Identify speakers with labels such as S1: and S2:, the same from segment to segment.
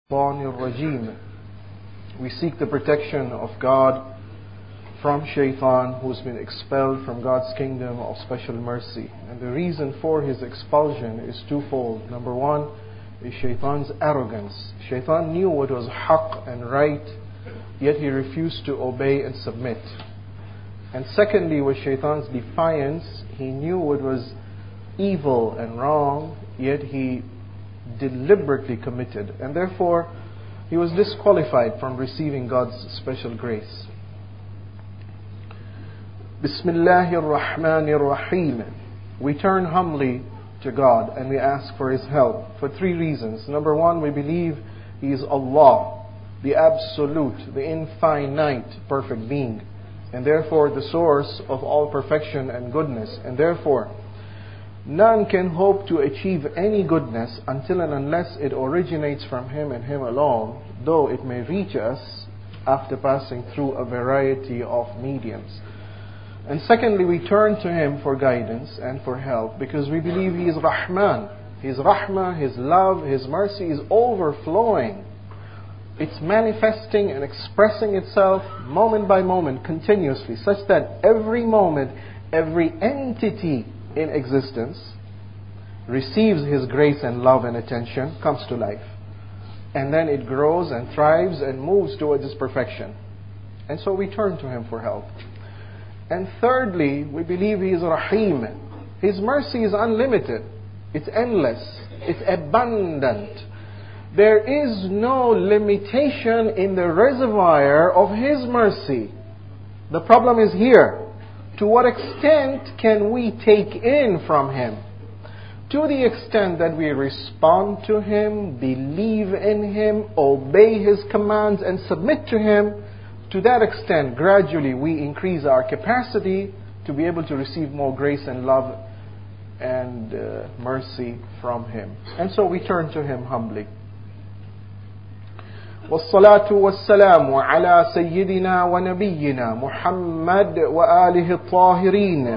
S1: Rajim. We seek the protection of God from Shaitan, who's been expelled from God's kingdom of special mercy. And the reason for his expulsion is twofold. Number one is Shaitan's arrogance. Shaitan knew what was haqq and right, yet he refused to obey and submit. And secondly was Shaitan's defiance. He knew what was evil and wrong, yet he deliberately committed, and therefore he was disqualified from receiving God's special grace. Bismillahir Rahmanir Rahim. We turn humbly to God and we ask for His help for three reasons. Number one, we believe He is Allah, the absolute, the infinite, perfect being, and therefore the source of all perfection and goodness, and therefore none can hope to achieve any goodness until and unless it originates from Him and Him alone, though it may reach us after passing through a variety of mediums. And secondly, we turn to Him for guidance and for help because we believe He is Rahman. His Rahmah, His love, His mercy is overflowing. It's manifesting and expressing itself moment by moment, continuously, such that every moment, every entity in existence receives His grace and love and attention, comes to life, and then it grows and thrives and moves towards its perfection. And so we turn to Him for help. And thirdly, we believe He is Rahim. His mercy is unlimited, it's endless, it's abundant. There is no limitation in the reservoir of His mercy. The problem is here. To what extent can we take in from Him? To the extent that we respond to Him, believe in Him, obey His commands and submit to Him, to that extent, gradually we increase our capacity to be able to receive more grace and love and mercy from Him. And so we turn to Him humbly. والصلاة والسلام على سيدنا ونبينا محمد وآله الطاهرين.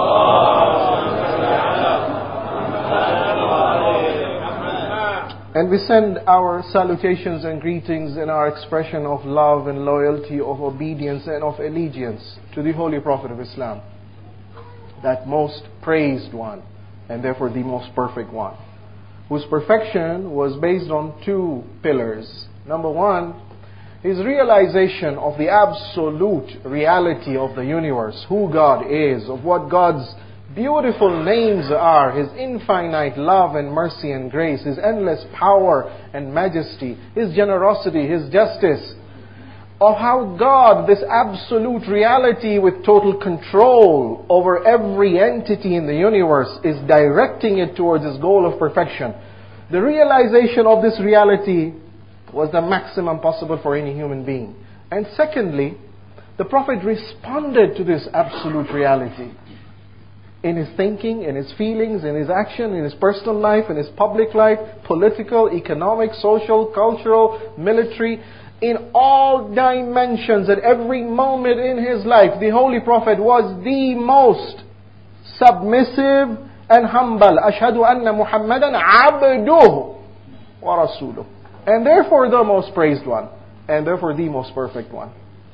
S1: And we send our salutations and greetings and our expression of love and loyalty, of obedience and of allegiance to the Holy Prophet of Islam, that most praised one and therefore the most perfect one, whose perfection was based on two pillars. Number one, his realization of the absolute reality of the universe, who God is, of what God's beautiful names are, His infinite love and mercy and grace, His endless power and majesty, His generosity, His justice, of how God, this absolute reality with total control over every entity in the universe, is directing it towards His goal of perfection. The realization of this reality was the maximum possible for any human being. And secondly, the Prophet responded to this absolute reality in his thinking, in his feelings, in his action, in his personal life, in his public life, political, economic, social, cultural, military, in all dimensions, at every moment in his life. The Holy Prophet was the most submissive and humble. Ashhadu anna Muhammadan abduhu wa rasuluh. And therefore the most praised one, and therefore the most perfect one.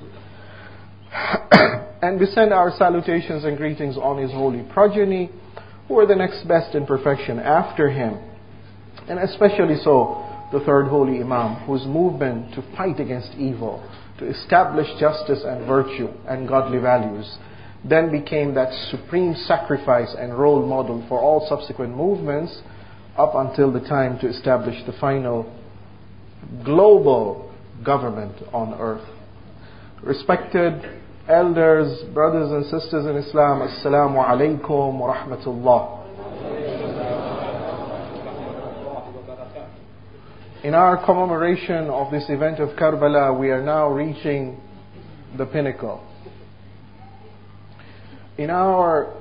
S1: And we send our salutations and greetings on His holy progeny, who are the next best in perfection after Him. And especially so, the third holy Imam, whose movement to fight against evil, to establish justice and virtue and godly values, then became that supreme sacrifice and role model for all subsequent movements up until the time to establish the final global government on earth. Respected elders, brothers and sisters in Islam, Assalamu alaikum wa rahmatullah. In our commemoration of this event of Karbala, we are now reaching the pinnacle. In our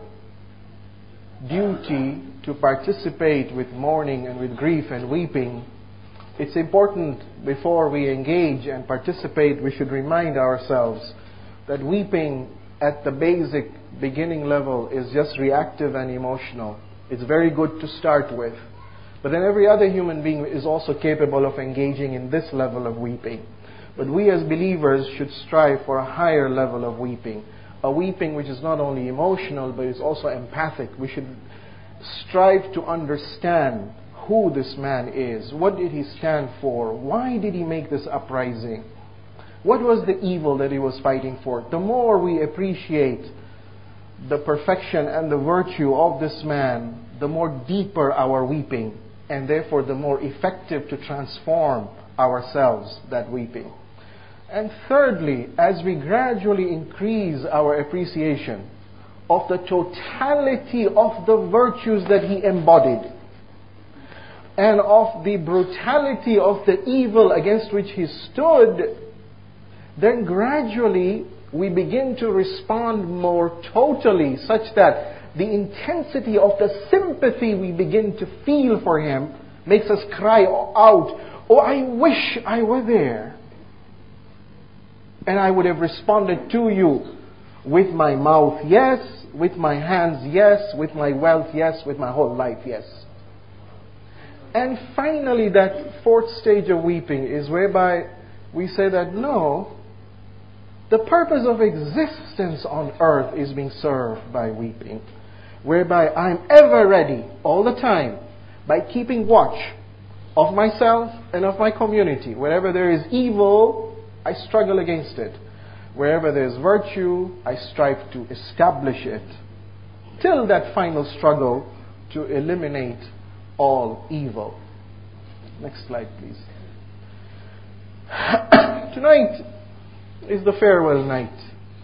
S1: duty to participate with mourning and with grief and weeping, it's important before we engage and participate, we should remind ourselves that weeping at the basic beginning level is just reactive and emotional. It's very good to start with. But then every other human being is also capable of engaging in this level of weeping. But we as believers should strive for a higher level of weeping. A weeping which is not only emotional, but is also empathic. We should strive to understand who this man is. What did he stand for? Why did he make this uprising? What was the evil that he was fighting for? The more we appreciate the perfection and the virtue of this man, the more deeper our weeping, and therefore the more effective to transform ourselves, that weeping. And thirdly, as we gradually increase our appreciation of the totality of the virtues that he embodied, and of the brutality of the evil against which he stood, then gradually we begin to respond more totally, such that the intensity of the sympathy we begin to feel for him makes us cry out, "Oh, I wish I were there. And I would have responded to you with my mouth, yes, with my hands, yes, with my wealth, yes, with my whole life, yes." And finally, that fourth stage of weeping is whereby we say that no, the purpose of existence on earth is being served by weeping, whereby I'm ever ready, all the time, by keeping watch of myself and of my community. Wherever there is evil, I struggle against it. Wherever there is virtue, I strive to establish it, till that final struggle to eliminate all evil. Next slide, please. Tonight is the farewell night.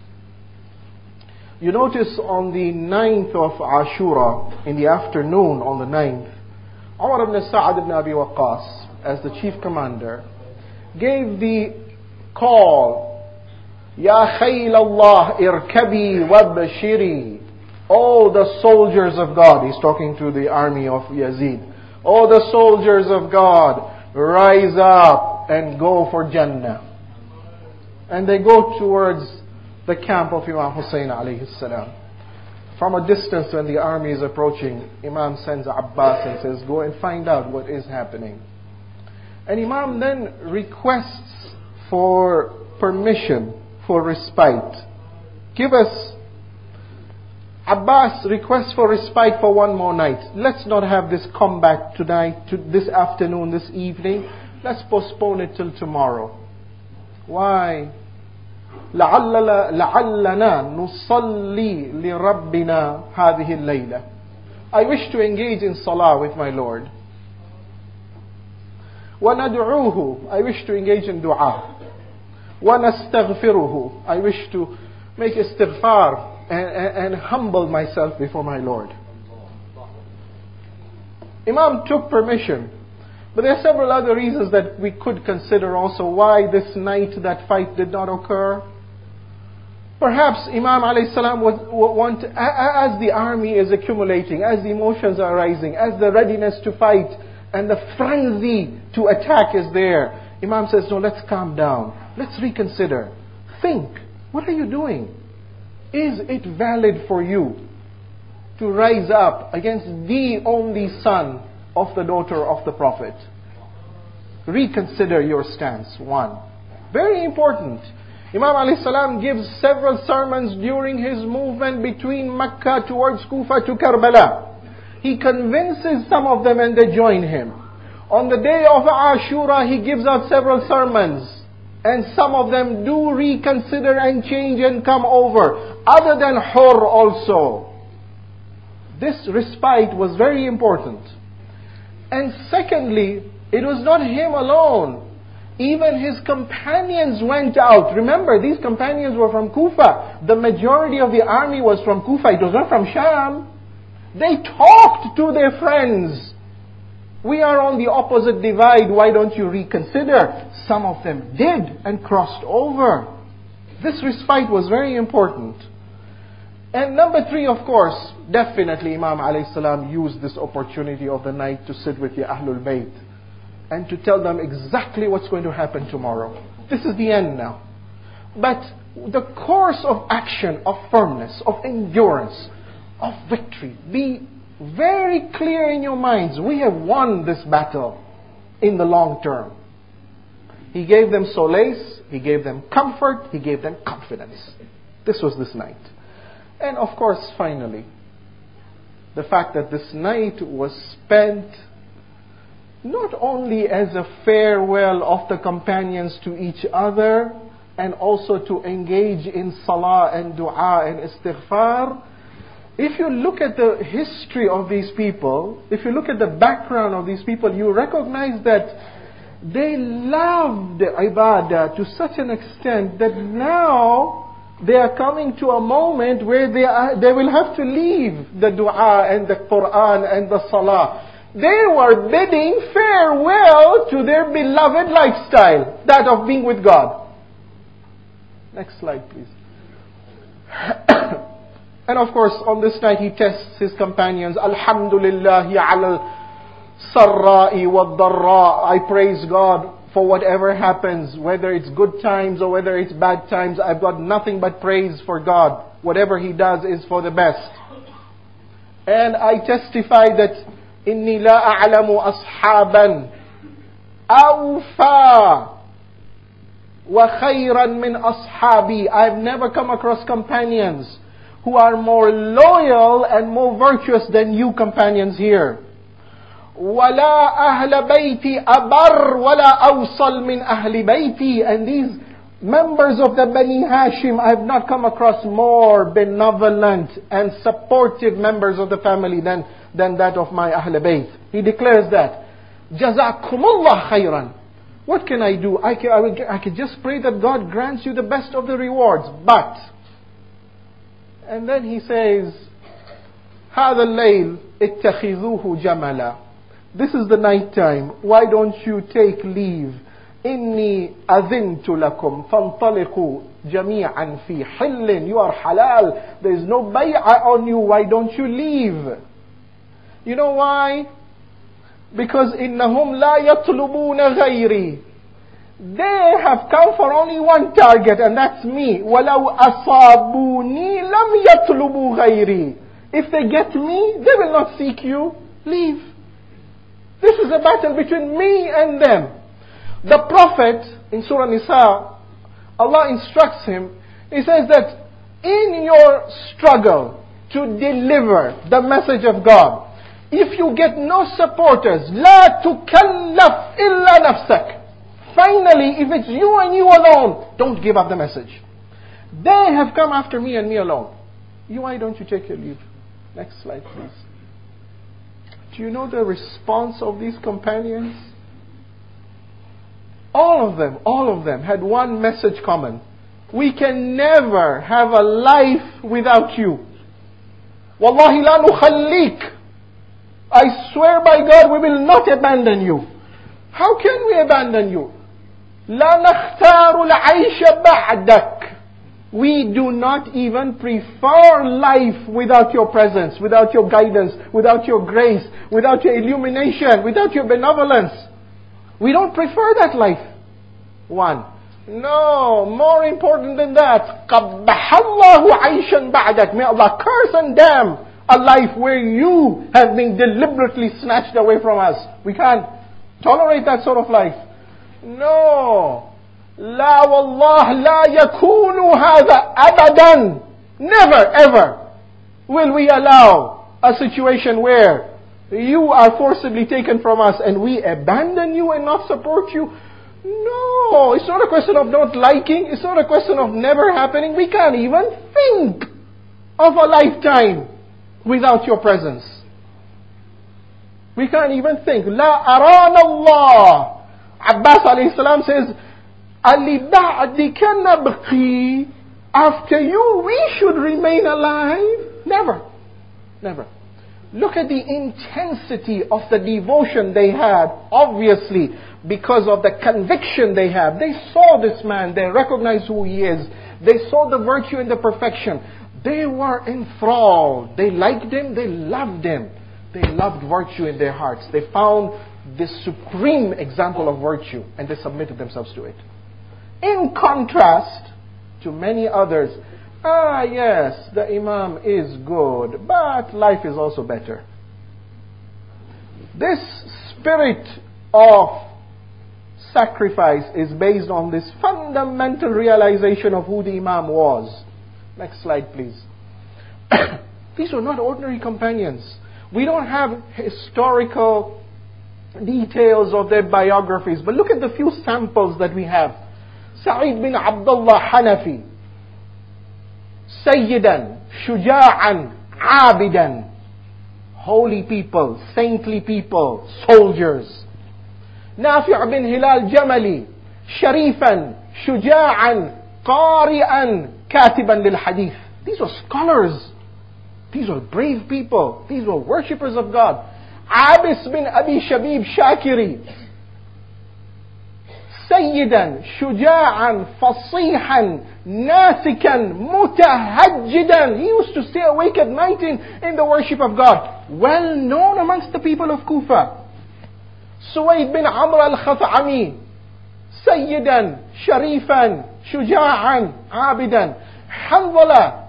S1: You notice on the 9th of Ashura, in the afternoon on the 9th, Umar ibn Sa'ad ibn Abi Waqqas, as the chief commander, gave the call, "Ya khayl Allah irkabi wabshiri." Oh, the soldiers of God. He's talking to the army of Yazid. Oh, the soldiers of God, rise up and go for Jannah. And they go towards the camp of Imam Hussein alayhi salam. From a distance, when the army is approaching, Imam sends Abbas and says, "Go and find out what is happening." And Imam then requests for permission, for respite. Give us, Abbas requests for respite for one more night. Let's not have this combat tonight, to this afternoon, this evening. Let's postpone it till tomorrow. Why? لعلنا نصلي لربنا هذه الليلة. I wish to engage in salah with my Lord. وندعوه. I wish to engage in dua. ونستغفره. I wish to make istighfar and humble myself before my Lord. Imam took permission. But there are several other reasons that we could consider also why this night that fight did not occur. Perhaps Imam alayhi salam would want, as the army is accumulating, as the emotions are rising, as the readiness to fight and the frenzy to attack is there, Imam says, "No, let's calm down. Let's reconsider. Think, what are you doing? Is it valid for you to rise up against the only son of the daughter of the Prophet? Reconsider your stance." One. Very important. Imam alayhi salam gives several sermons during his movement between Mecca towards Kufa to Karbala. He convinces some of them and they join him. On the day of Ashura, he gives out several sermons. And some of them do reconsider and change and come over. Other than Hur also. This respite was very important. And secondly, it was not him alone. Even his companions went out. Remember, these companions were from Kufa. The majority of the army was from Kufa. It was not from Sham. They talked to their friends. "We are on the opposite divide. Why don't you reconsider?" Some of them did and crossed over. This respite was very important. And number three, of course, definitely Imam alayhi salam used this opportunity of the night to sit with the Ahlul Bayt and to tell them exactly what's going to happen tomorrow. This is the end now. But the course of action, of firmness, of endurance, of victory, the very clear in your minds, we have won this battle in the long term. He gave them solace, He gave them comfort, He gave them confidence. This was this night. And of course, finally, the fact that this night was spent not only as a farewell of the companions to each other, and also to engage in salah and dua and istighfar. If you look at the history of these people, if you look at the background of these people, you recognize that they loved ibadah to such an extent that now they are coming to a moment where they will have to leave the dua and the Quran and the salah. They were bidding farewell to their beloved lifestyle, that of being with God. Next slide, please. And of course, on this night he tests his companions. Alhamdulillahi ala sarra'i wa dharra. I praise God for whatever happens, whether it's good times or whether it's bad times. I've got nothing but praise for God. Whatever He does is for the best. And I testify that inni la a'lamu ashaban awfa وَخَيْرًا مِنْ أَصْحَابِي. I've never come across companions who are more loyal and more virtuous than you companions here. وَلَا أَهْلَ بَيْتِي أَبَرْ وَلَا أَوْصَلْ مِنْ أَهْلِ بَيْتِي. And these members of the Bani Hashim, I've not come across more benevolent and supportive members of the family than that of my Ahl Bayt. He declares that. جَزَاكُمُ اللَّهُ خَيْرًا. What can I do? I can just pray that God grants you the best of the rewards. But, and then he says, هذا الليل اتخذوه جملا. This is the night time. Why don't you take leave? إني أذنت لكم فانطلقوا جميعا في حل. You are halal. There is no bay'ah on you. Why don't you leave? You know why? Because إنهم لا يطلبون غيري. They have come for only one target, and that's me. ولو أصابوني لم يطلبوا غيري. If they get me, they will not seek you. Leave. This is a battle between me and them. The Prophet, in Surah Nisa, Allah instructs him. He says that in your struggle to deliver the message of God, if you get no supporters, لا تكلف إلا نفسك. Finally, if it's you and you alone, don't give up the message. They have come after me and me alone. Why don't you take your leave? Next slide, please. Do you know the response of these companions? All of them had one message common. We can never have a life without you. Wallahi la nukhallik. I swear by God, we will not abandon you. How can we abandon you? لا نختار العيش بعدك. We do not even prefer life without your presence, without your guidance, without your grace, without your illumination, without your benevolence. We don't prefer that life. One. No, more important than that. قَبَّحَ اللَّهُ عَيْشًا بَعْدَكَ. May Allah curse and damn a life where you have been deliberately snatched away from us. We can't tolerate that sort of life. No. لا والله لا يكون هذا أبدا. Never ever will we allow a situation where you are forcibly taken from us and we abandon you and not support you. No, it's not a question of not liking. It's not a question of never happening. We can't even think of a lifetime without your presence. We can't even think. لا أرانا الله. Abbas alayhi salam says, Ali ba'dika nabqi. After you, we should remain alive. Never. Never. Look at the intensity of the devotion they had, obviously, because of the conviction they have. They saw this man, they recognized who he is. They saw the virtue and the perfection. They were enthralled. They liked him, they loved him. They loved virtue in their hearts. They found this supreme example of virtue and they submitted themselves to it. In contrast to many others, yes, the Imam is good, but life is also better. This spirit of sacrifice is based on this fundamental realization of who the Imam was. Next slide, please. These were not ordinary companions. We don't have historical details of their biographies, but look at the few samples that we have. Sa'id bin Abdullah Hanafi, Sayyidan, Shuja'an, Abidan, holy people, saintly people, soldiers. Nafi' bin Hilal Jamali, Sharifan, Shuja'an, Qari'an, Katiban lil Hadith. These were scholars. These were brave people. These were worshippers of God. Abis bin Abi Shabib Shakiri, Sayyidan, Shuja'an, Fasihan, Nasikan, Mutahajjidan. He used to stay awake at night in the worship of God. Well known amongst the people of Kufa. Suwaid bin Amr al-Khat'ami, Sayyidan, Sharifan, Shuja'an, Abidan. Hanzala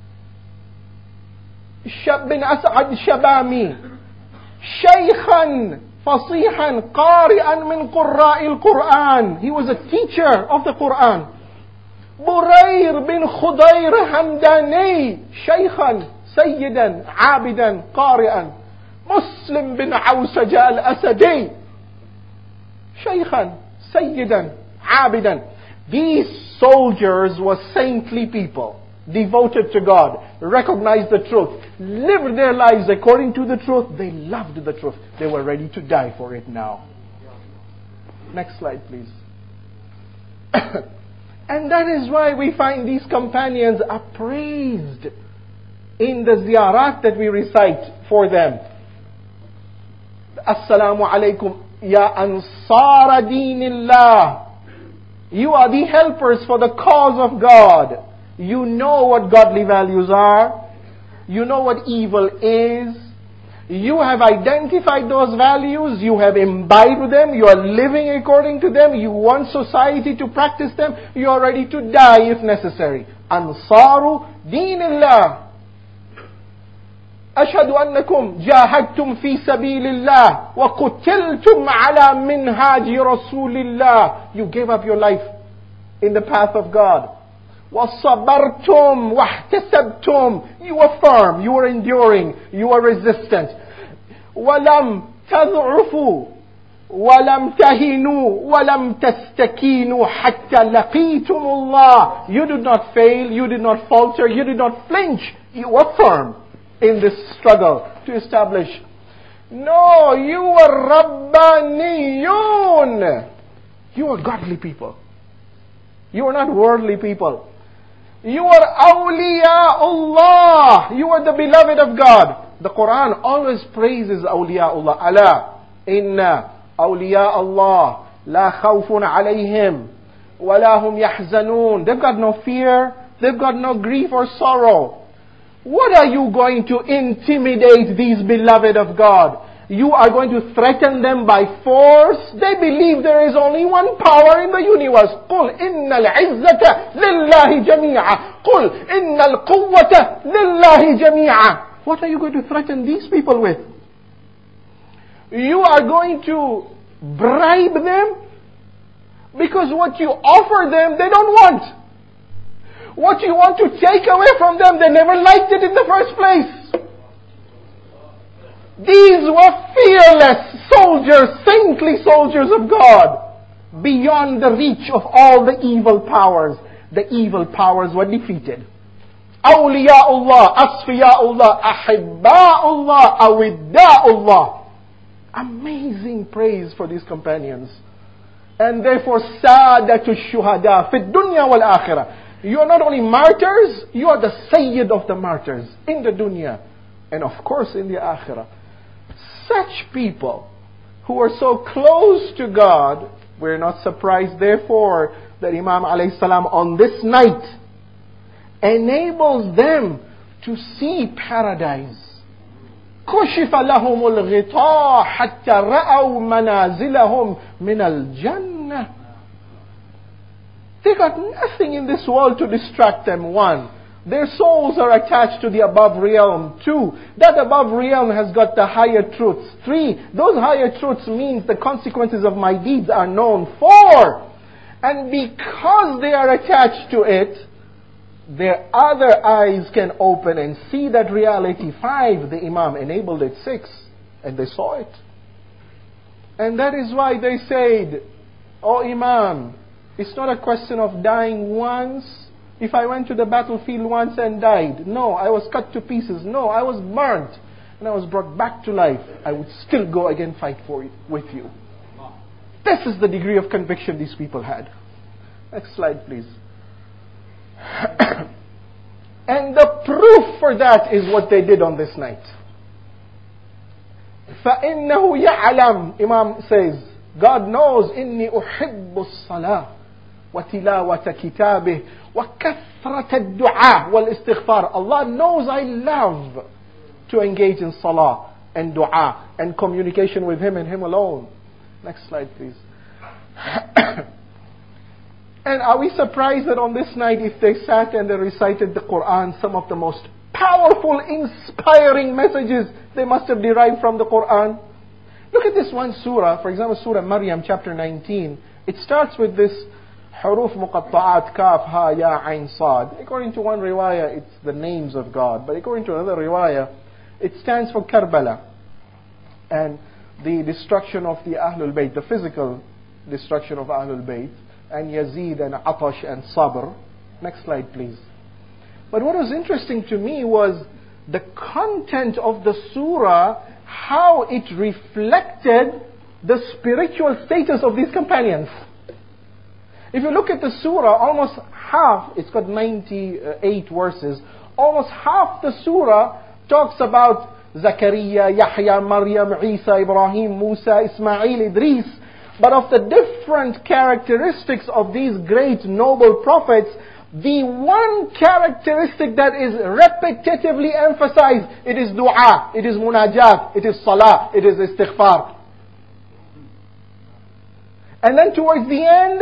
S1: bin As'ad Shabami, Shaykhan, Fasihan, Qari'an min Qurra'il Qur'an. He was a teacher of the Qur'an. Burayr bin Khudayr Hamdani, Shaykhan, Sayyidan, Abidan, Qari'an. Muslim bin Awsaja al-Asadi, Shaykhan, Sayyidan, Abidan. These soldiers were saintly people, devoted to God, recognized the truth, lived their lives according to the truth. They loved the truth. They were ready to die for it now. Next slide, please. And that is why we find these companions are praised in the ziyarat that we recite for them. Assalamu alaikum ya ansara dinillah. You are the helpers for the cause of God. You know what godly values are. You know what evil is. You have identified those values. You have imbibed them. You are living according to them. You want society to practice them. You are ready to die if necessary. Ansaru dinillah. أشهد أنكم جاهدتم في سبيل الله وقتلتم على منهاج رسول الله. You gave up your life in the path of God. وَصَبَرْتُمْ وَاحْتَسَبْتُمْ. You were firm, you were enduring, you were resistant. وَلَمْ تَضْعُفُوا وَلَمْ تَهِنُوا وَلَمْ تَسْتَكِينُوا حَتَّى لَقِيتُمُ اللَّهِ. You did not fail, you did not falter, you did not flinch. You were firm in this struggle to establish. No, you were Rabbaniyun. You were godly people. You are not worldly people. You are awliyaullah. You are the beloved of God. The Quran always praises awliyaullah. Ala inna awliyaullah la khawfun alayhim wa la hum yahzanun. They've got no fear. They've got no grief or sorrow. What are you going to intimidate these beloved of God? You are going to threaten them by force? They believe there is only one power in the universe. قُلْ إِنَّ الْعِزَّةَ لِلَّهِ جَمِيعًا قُلْ إِنَّ الْقُوَّةَ لِلَّهِ جَمِيعًا. What are you going to threaten these people with? You are going to bribe them? Because what you offer them, they don't want. What you want to take away from them, they never liked it in the first place. These were fearless soldiers, saintly soldiers of God, beyond the reach of all the evil powers. The evil powers were defeated. Awliyaullah, Asfiyaullah, Ahibba'ullah, Awidda'ullah. Amazing praise for these companions. And therefore, Sadatu Shuhada, Fi Dunya wal Akhirah. You are not only martyrs, you are the Sayyid of the martyrs in the dunya and of course in the akhirah. Such people who are so close to God, we're not surprised therefore that Imam alayhi salam on this night enables them to see paradise. كشف لهم الغطاء حتى رأوا منازلهم من الجنة. They got nothing in this world to distract them. One, Their souls are attached to the above realm. 2, that above realm has got the higher truths. 3, those higher truths means the consequences of my deeds are known. 4, and because they are attached to it, their other eyes can open and see that reality. 5, the Imam enabled it. 6, and they saw it. And that is why they said, "Oh Imam, it's not a question of dying once. If I went to the battlefield once and died, no, I was cut to pieces. No, I was burnt and I was brought back to life. I would still go again fight with you." This is the degree of conviction these people had. Next slide, please. And the proof for that is what they did on this night. فَإِنَّهُ يَعْلَمُ, Imam says, God knows, إِنِّي أُحِبُّ الصَّلَاةِ وَتِلَاوَةَ كِتَابِهِ وَكَثْرَةَ الدُّعَاءِ وَالْإِسْتِغْفَارِ. Allah knows I love to engage in salah and dua and communication with Him and Him alone. Next slide, please. And are we surprised that on this night, if they sat and they recited the Quran, some of the most powerful, inspiring messages they must have derived from the Quran? Look at this one surah, for example, Surah Maryam, chapter 19. It starts with this huruf muqatta'at, kaf, ha, ya, ain, sad. According to one riwayah, it's the names of God. But according to another riwayah, it stands for Karbala and the destruction of the Ahlul Bayt, the physical destruction of Ahlul Bayt, and Yazid and Atash and Sabr. Next slide, please. But what was interesting to me was the content of the surah, how it reflected the spiritual status of these companions. If you look at the surah, almost half, it's got 98 verses, almost half the surah talks about Zakaria, Yahya, Maryam, Isa, Ibrahim, Musa, Ismail, Idris. But of the different characteristics of these great noble prophets, the one characteristic that is repetitively emphasized, it is dua, it is munajat, it is salah, it is istighfar. And then towards the end,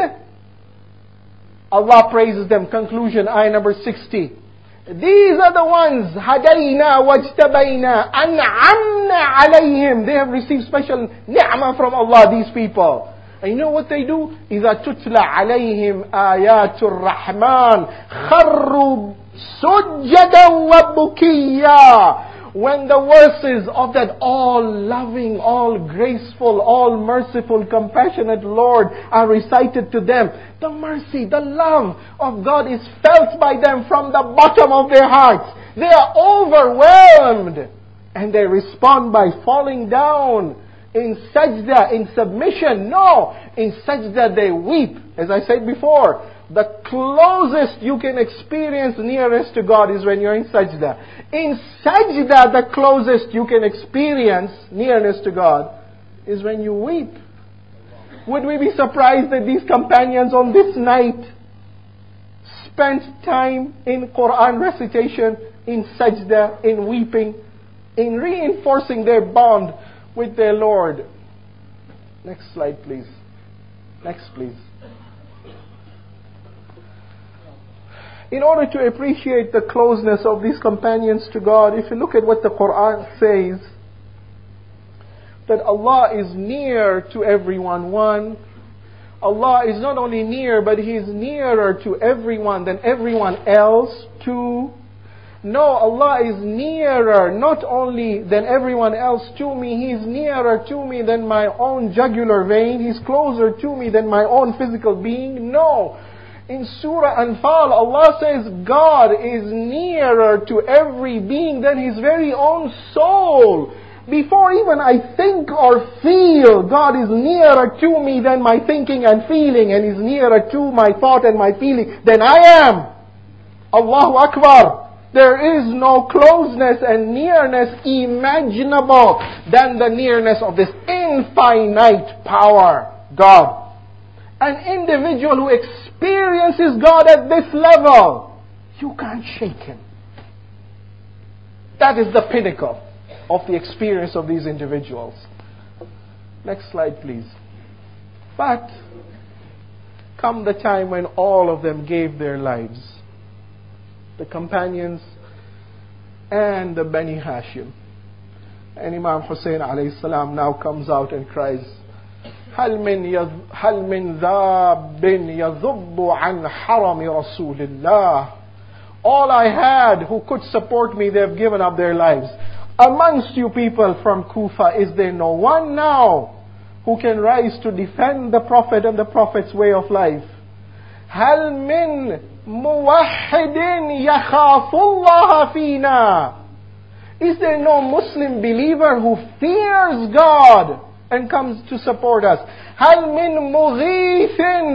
S1: Allah praises them. Conclusion, ayah number 60. These are the ones, hadayna wajtabayna, an'amna alayhim. They have received special ni'mah from Allah, these people. And you know what they do? إِذَا تُتْلَى عَلَيْهِمْ آيَاتُ الرَّحْمَنِ خَرُّوا سُجَّدًا وَبُكِيًّا. When the verses of that all-loving, all-graceful, all-merciful, compassionate Lord are recited to them, the mercy, the love of God is felt by them from the bottom of their hearts. They are overwhelmed. And they respond by falling down in sajda, in submission. No, in sajda they weep. As I said before, the closest you can experience nearest to God is when you're in sajda. In sajda, the closest you can experience nearness to God is when you weep. Would we be surprised that these companions on this night spent time in Quran recitation, in sajda, in weeping, in reinforcing their bond with their Lord? Next slide, please. Next, please. In order to appreciate the closeness of these companions to God, if you look at what the Quran says, that Allah is near to everyone. One, Allah is not only near, but He is nearer to everyone than everyone else. Two, no, Allah is nearer not only than everyone else to me, He is nearer to me than my own jugular vein, He's closer to me than my own physical being. No. In Surah Anfal, Allah says God is nearer to every being than His very own soul. Before even I think or feel, God is nearer to me than my thinking and feeling, and is nearer to my thought and my feeling than I am. Allahu Akbar. There is no closeness and nearness imaginable than the nearness of this infinite power, God. An individual who experiences God at this level, you can't shake him. That is the pinnacle of the experience of these individuals. Next slide, please. But come the time when all of them gave their lives, the companions, and the Bani Hashim. And Imam Hussein alayhi salam now comes out and cries, هل من ذاب يذب عن حرم رسول الله. All I had who could support me, they have given up their lives. Amongst you people from Kufa, is there no one now who can rise to defend the Prophet and the Prophet's way of life? هل من موحد يخاف الله فينا. Is there no Muslim believer who fears God and comes to support us? هل من مغيث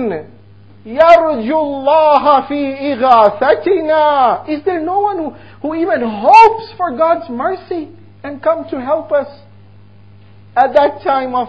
S1: يرجو الله في إغاثتنا. Is there no one who even hopes for God's mercy and come to help us at that time of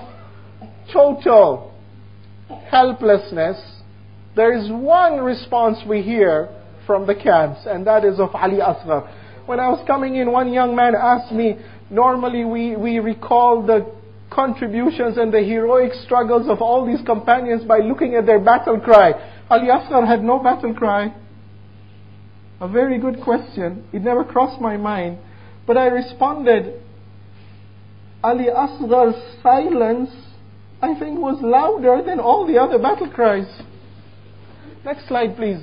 S1: total helplessness? There is one response we hear from the camps, and that is of Ali Asghar. When I was coming in, one young man asked me, normally we recall the contributions and the heroic struggles of all these companions by looking at their battle cry. Ali Asghar had no battle cry. A very good question. It never crossed my mind. But I responded, Ali Asghar's silence, I think, was louder than all the other battle cries. Next slide, please.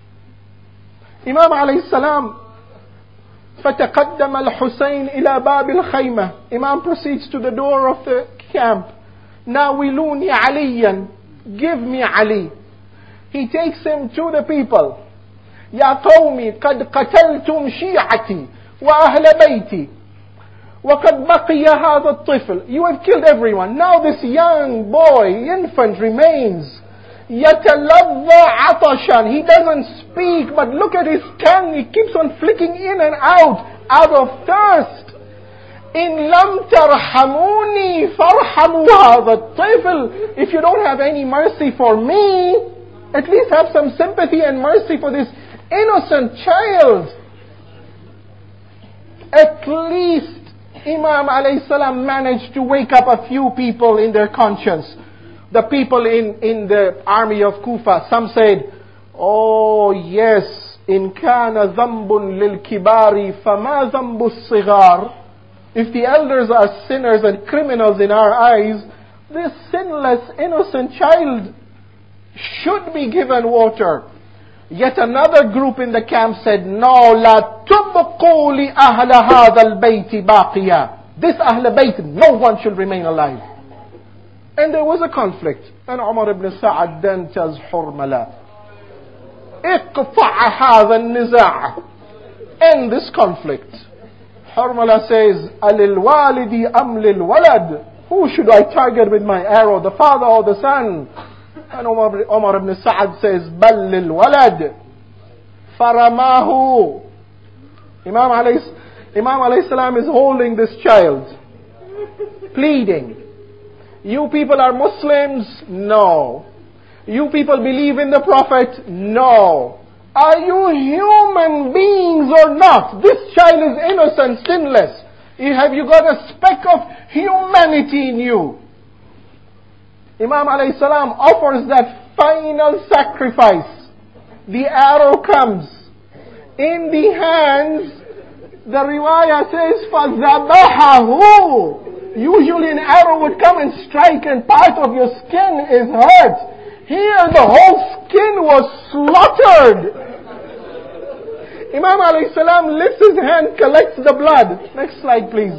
S1: Imam alayhi salam, فَتَقَدَّمَ الْحُسَيْنِ إِلَى بَابِ الْخَيْمَةِ. Imam proceeds to the door of the camp. نَاوِلُونِ عَلِيًّا. Give me Ali. He takes him to the people. يَا قَوْمِ قَدْ قَتَلْتُمْ شِيعَتِي وَأَهْلَ بَيْتِي وَقَدْ بَقِيَ هَذَا الطِّفْلِ. You have killed everyone. Now this young boy, infant, remains. يَتَلَظَّى عَطَشًا. He doesn't speak, but look at his tongue. He keeps on flicking in and out of thirst. إِن لَمْ تَرْحَمُونِي فَارْحَمُوا هَذَا الطِّفْلِ. If you don't have any mercy for me, at least have some sympathy and mercy for this innocent child. At least Imam alayhi salam managed to wake up a few people in their conscience. The people in the army of Kufa, some said, oh yes, in kana zambun lil kibari fama zambu sigar. If the elders are sinners and criminals in our eyes, this sinless, innocent child should be given water. Yet another group in the camp said, no, la tubqu li ahla hadha al-bayti baqiya. This Ahl Bayt, no one should remain alive. And there was a conflict. And Umar ibn Sa'ad then tells Hurmala, اقطع هذا النزاع. End this conflict. Hurmala says, أَلِلْوَالِدِ أَمْ لِلْوَلَدِ. Who should I target with my arrow, the father or the son? And Umar ibn Sa'ad says, بَلْ لِلْوَلَدِ فَرَمَاهُ. Imam alayhi salam is holding this child, pleading. You people are Muslims? No. You people believe in the Prophet? No. Are you human beings or not? This child is innocent, sinless. Have you got a speck of humanity in you? Imam alayhi salam offers that final sacrifice. The arrow comes. In the hands, the riwayah says, فَذَبَحَهُ. Usually an arrow would come and strike and part of your skin is hurt. Here the whole skin was slaughtered. Imam alayhi salam lifts his hand, collects the blood. Next slide please.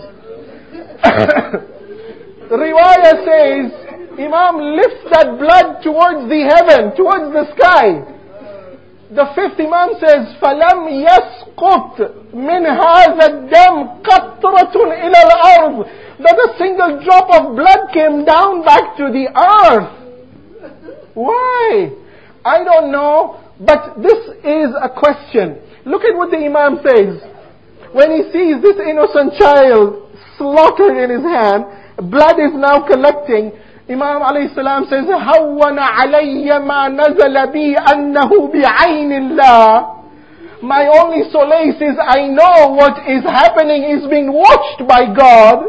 S1: The riwayah says, Imam lifts that blood towards the heaven, towards the sky. The fifth Imam says, فَلَمْ يَسْقُطْ مِنْ هَذَا الدَّمْ قَطْرَةٌ إِلَى الْأَرْضِ. Not a single drop of blood came down back to the earth. Why? I don't know, but this is a question. Look at what the Imam says. When he sees this innocent child slaughtered in his hand, blood is now collecting. Imam alayhi salam says, هَوَّنَ عَلَيَّ مَا نَزَلَ بِي أَنَّهُ بِعَيْنِ اللَّهِ. My only solace is I know what is happening is being watched by God.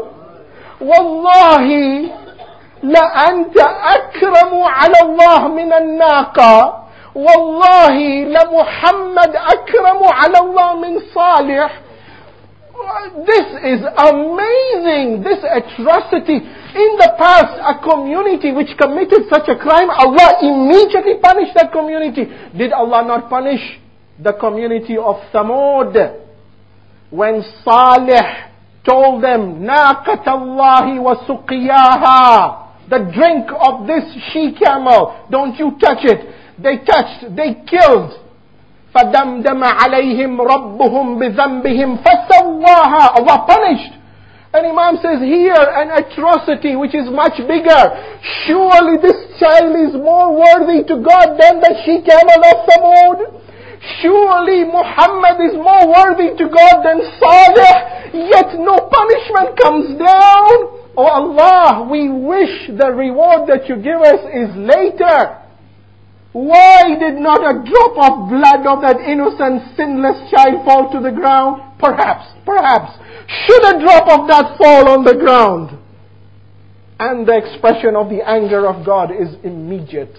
S1: وَاللَّهِ لَأَنْتَ أَكْرَمُ عَلَى اللَّهِ مِنَ النَّاقَةِ Wallahi la Muhammad akramu ala Allah min Salih. This is amazing, this atrocity. In the past, a community which committed such a crime, Allah immediately punished that community. Did Allah not punish the community of Thamud? When Salih told them, نَاقَةَ اللَّهِ وَسُقِيَاهَا, the drink of this she-camel, don't you touch it. They touched, they killed. فَدَمْدَمَ عَلَيْهِمْ رَبُّهُمْ بِذَنْبِهِمْ فَسَوَّاهَا. Allah punished. And Imam says here, an atrocity which is much bigger. Surely this child is more worthy to God than the she-camel of Thamud. Surely Muhammad is more worthy to God than Salih. Yet no punishment comes down. Oh Allah, we wish the reward that you give us is later. Why did not a drop of blood of that innocent, sinless child fall to the ground? Perhaps. Should a drop of that fall on the ground? And the expression of the anger of God is immediate.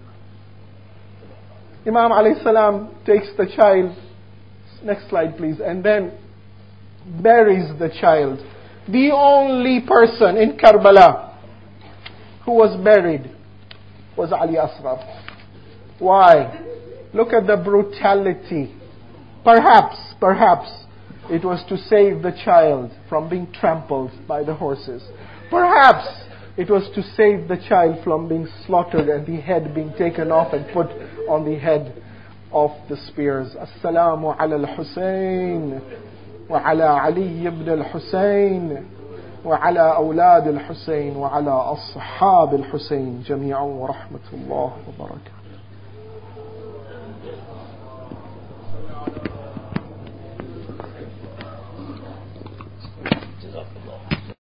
S1: Imam alayhi salam takes the child, next slide please, and then buries the child. The only person in Karbala who was buried was Ali Asghar. Why? Look at the brutality. Perhaps it was to save the child from being trampled by the horses. Perhaps it was to save the child from being slaughtered and the head being taken off and put on the head of the spears. Assalamu ala al-Husayn wa ala Ali ibn al-Husayn wa ala awlad al-Husayn wa ala ashab al-Husayn jami'an wa rahmatullah wa barakatuh.